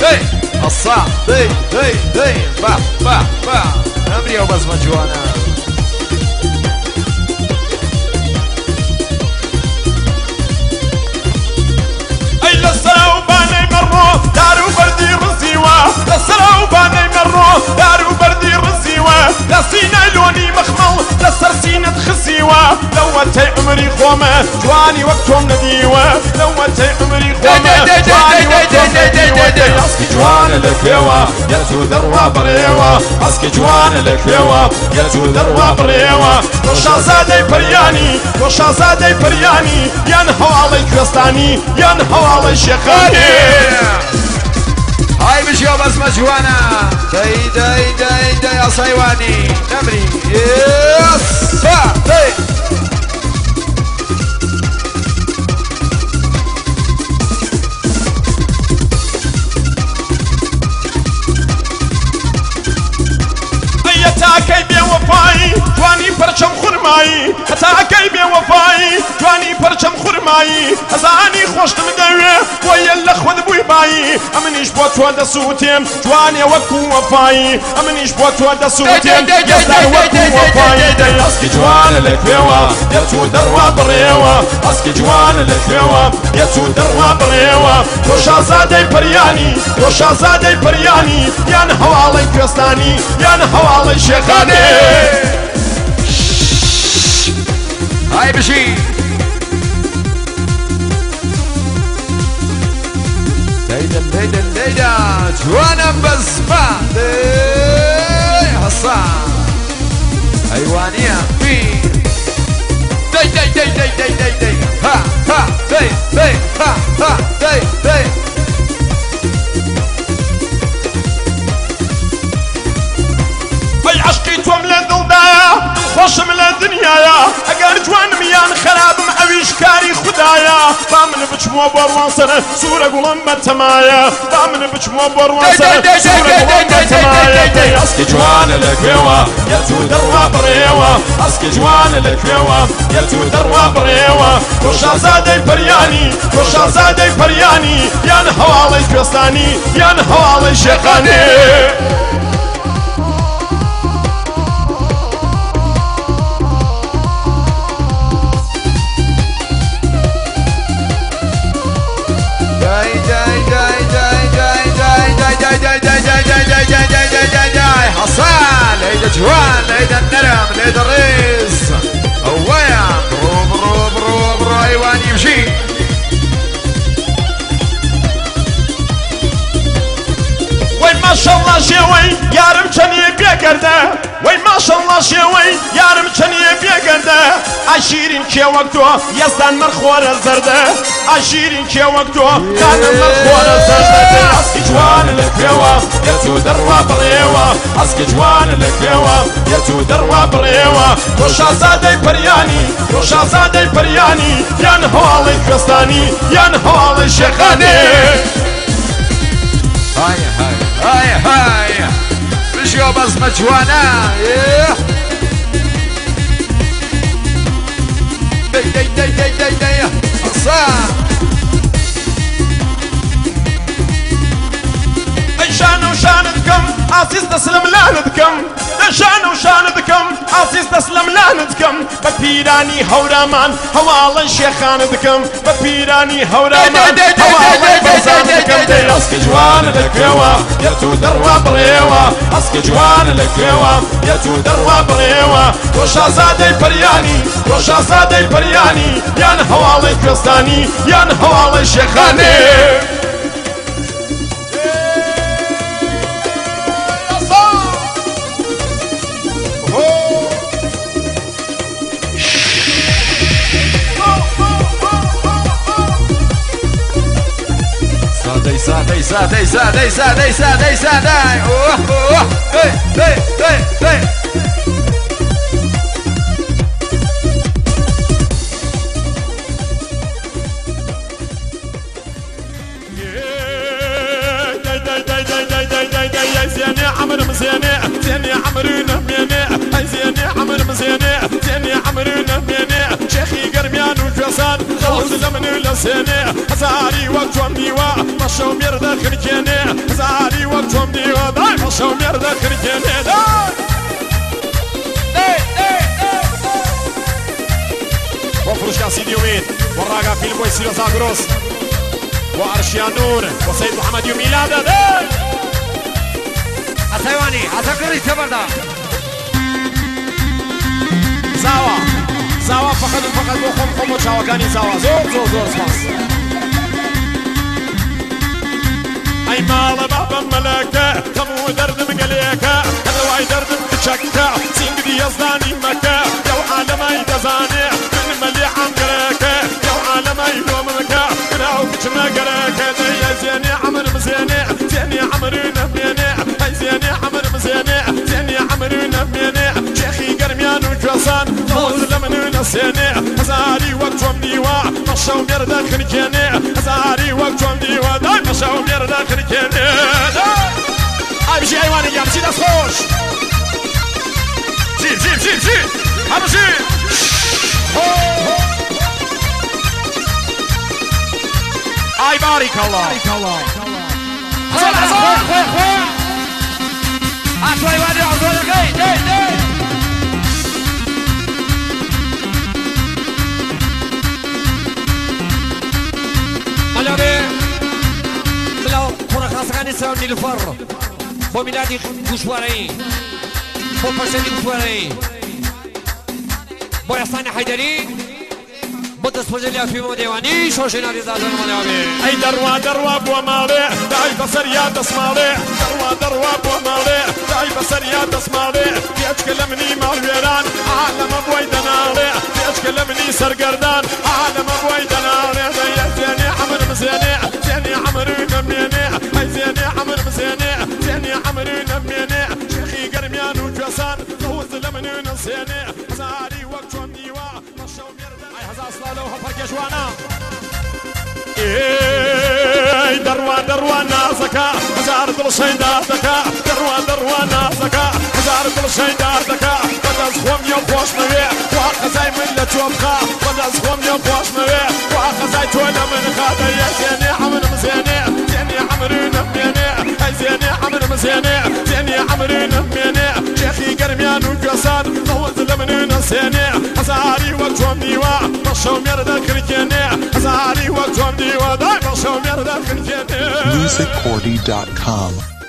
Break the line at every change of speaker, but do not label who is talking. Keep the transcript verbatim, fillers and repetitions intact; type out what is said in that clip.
هي الصع هي هي هي با با با أمري وبزمة جوانا
أي لسرا وباني مرو دارو بردي رزيوة لسرا وباني مرو دارو بردي رزيوة لسينا لوني مخمل لسر سينة خزيوة لوتي عمري خومة جواني وقتهم نديوة لوتي عمري خومة جواني وقتهم نديوة
اسكي جوان الكيوة يا تو دروا بريوة اسكي جوان الكيوة يا تو دروا بريوة
شازادي برياني وشازادي برياني ينهو علي كريستاني ينهو علي شيخاني
هاي بشي وبزمة جوانا داي داي داي داي يا صيواني نمري يس داي
هەتاکەی بێوەفایی جوانی پەرچەم خورمایی هەتاکەی بێوەفایی جوانی پەرچەم خورمایی هەزانی خۆشتم دەوێ بۆ یەل لە خۆت بووی بایی ئەمنیش بۆ تۆ دەسووتێم جوانێ وەکو وەفایی ئەمنیش بۆ تۆ دەسووتێم گەستان وەکو وەفایی
اسكي جوان الكيوة يا تو دروا بريوة اسكي جوان الكيوة يا تو دروا بريوة
تۆ شازادەی پەریانی تۆ شازادەی پەریانی یان هەواڵەی کوێستانی یان هەواڵەی شێخانێ
هاي بشي ليدا ليدا ليدا جوانا بزمة حصان حيوانية في دي دي دي دي دي دي دي ها ها دي دي ها ها دي دي
ئەی عەشقی تۆم لە دڵدایە خۆشم لە دنیایە ئەگەر جوانم یان خەرابم ئەویش کاری خوددایە با من بچمۆ بۆ ڕوانسەر سوورە گوڵم بەتەمایە با من بچمۆ بۆ ڕوانسەر سوورە گوڵم بەتەمایە
اسكي جوان الكيوة يا تو دروا بريوة اسكي جوان الكيوة يا تو دروا بريوة
تۆ شازادەی پەریانی تۆ شازادەی پەریانی یان هەواڵەی کوێستانی یان هەواڵەی شێخانێ
حصان ليدا جوان ليدا النرم ليدا الريس هوايا برو برو برو برو حيوان يمشي
وای ماشەڵڵا شێوەی یارم چەندێ بێگەردە وای ماشەڵڵا شێوەی یارم چەندێ بێگەردە ئاشیرین کێوەک تۆ یەزدان مەرخۆرە زەردە ئاشیرین کێوەک تۆ کانم مەرخۆرە زەردە
اسكي جوان الكيوة يا تو دروا بريوة اسكي جوان الكيوة يا تو دروا بريوة
تۆ شازادەی پەریانی تۆ شازادەی پەریانی یان هەواڵەی کوێستانی یان هەواڵەی شێخانێ
هاي هاي هاي هاي بشي وبزمة جوانا دي دي دي دي دي دي حصان
ئەی شانە و شانت بکەم ئاسیس دەسلم لانت بکەم ئەی شانە و شانت بکەم ئاسیس دەسلم لانت بکەم بە پیرانی هەورامان هەواڵەی شێخانت بکەم بە پیرانی هەورامان هەواڵەی بەرزانت بکەم
اسكي جوان الكيوة يا تو دروا بريوة اسكي جوان الكيوة يا تو دروا بريوة
تۆ شازادەی پەریانی تۆ شازادەی پەریانی یان هەواڵەی کوێستانی یان هەواڵەی شێخانێ
سادي سادي سادي سادي سادي سادي اوه اوه هي هي هي هي
زيني عمر مزيني زيني عمر نميني زيني عمر مزيني زيني عمر نميني شيخي قرميان وجسا كوسان خوز لمن لسنه هزاري وقتم ديوا مشو ميردا خركنه هزاري وقتم ديوا داي مشو ميردا خركنه داي وفرش كاسي ديومين وراقا فيلم ويسيرو زاغروس وارشيان نور وسيد محمد يوم ميلاده داي
حسيواني حسكري تبردا
زاوا زاوا فقط فقط بخم خم وشاوكاني زاوا زور زور زور سماس اي مال بابا ملكه تمو درد مقليكه هذا واي درد متشكه سينك دي يزداني مكه يو عالم اي دزاني من مليح عمقريكه يو عالم اي دوم مكه كراو كتما قريكه دي زيني عمر مزيني زيني عمر نبيني اي زيني عمر مزيني زيني عمر نبيني شيخي قرميان وكوسان فوز لمن نسيني هزاري وقتهم ديوا مشو ميردا خركيني هزاري وقتهم ديوا داي مشو ميردا خركيني هاي بشي ايواني يا بشي داس خوش جيب جيب جيب جيب هذا جيب اي بارك الله بارك الله
حسن حسن خوي خوي أطلع وادي عزوزة جاي جاي جاي ملابي ملاو كورا خاصة ساو نيلوفر بو ميلادي گوشواري بو پرسني گوشواري بو يحسن حيدري بو دسپوزليا فيمو ديواني شوشنا رضا زن ملابي
اي دروا دروا بو مالي داي بصر يا دسمالي دروا دروا بو مالي داي بصر يا دسمالي يتكلمني مال ويران عالم ابوي دنالي يتكلمني سرقردان عالم ابوي دنالي زيني عمر مزيني زيني عمر نميني هاي زيني عمر مزيني زيني عمر نميني شيخي قرميان وكوسان فوز لمن نسيني هزاري وقتهم ديوا مشو ميردا اي هزا اصلا لو هفرق جوانا اي دروا دروا نازكا هزار دل شيداتكا دروا دروا نازكا هزار دل شيداتكا بدز خوم يوم خوش موي واخزاي من لتوبخا بدز خوم يوم خوش موي واخزاي تولا من خاطر يا زيني عمر مزيني زيني عمر نميني اي زيني عمر مزيني زيني عمر نميني شيخي قرميان وكوسان فوز لمن نسيني هزاري وقتهم ديوا مشو ميردا خركيني هزاري وقتهم ديوا داي مشو ميردا خركيني
music cordy dot com